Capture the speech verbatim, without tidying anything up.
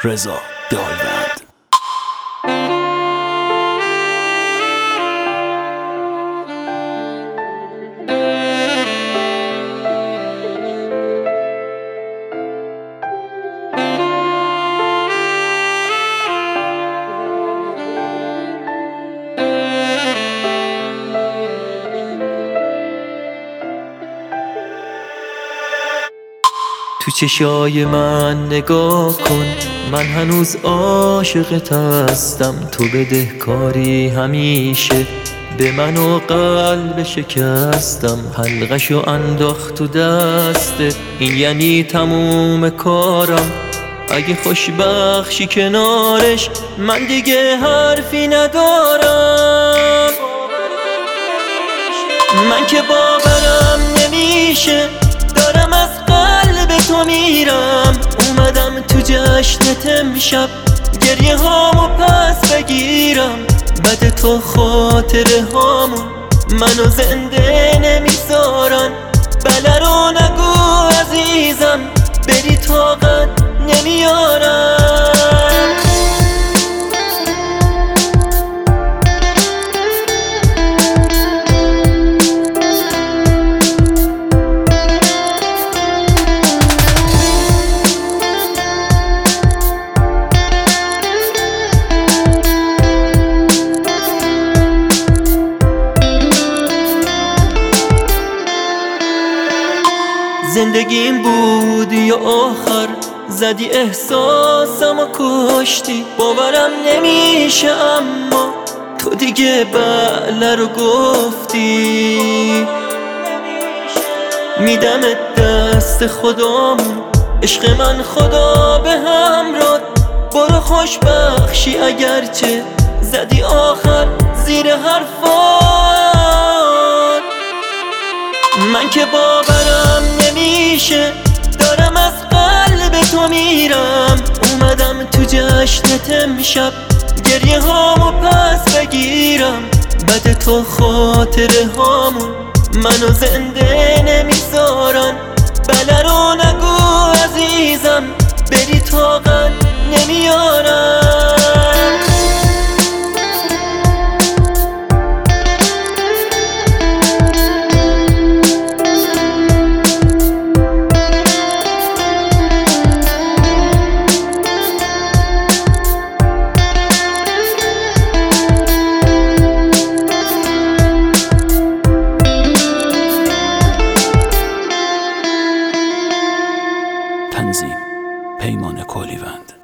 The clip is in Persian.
رضا دالوند. تو چشای من نگاه کن، من هنوز عاشقت هستم. تو بدهکاری همیشه به من و قلب شکستم. حلقشو انداخت تو دستت، این یعنی تموم کارم. اگه خوشبخشی کنارش من دیگه حرفی ندارم. من که باورم نمیشه دارم از قلب تو میرم. اومدم تو جشنت امشب گریه هامو پس بگیرم. بد تو خاطره هامون منو زنده نمیذارن. بله رو نگو عزیزم، بری طاقت نمیارم. زندگیم بود یا آخر، زدی احساسم و کشتی. باورم نمیشه اما تو دیگه بله رو گفتی. میدمت دست خدامون، عشق من خدا به همراه. برو خوش بخشی اگرچه زدی آخر زیر حرفات. من که باورم نمیشه دارم از قلب تو میرم. اومدم تو جشنت امشب گریه هامو پس بگیرم. بد تو خاطره هامون منو زنده نمیذارن. بله رو نگو عزیزم، بری طاقت نمیارم. تنظیم پیمان کولیوند.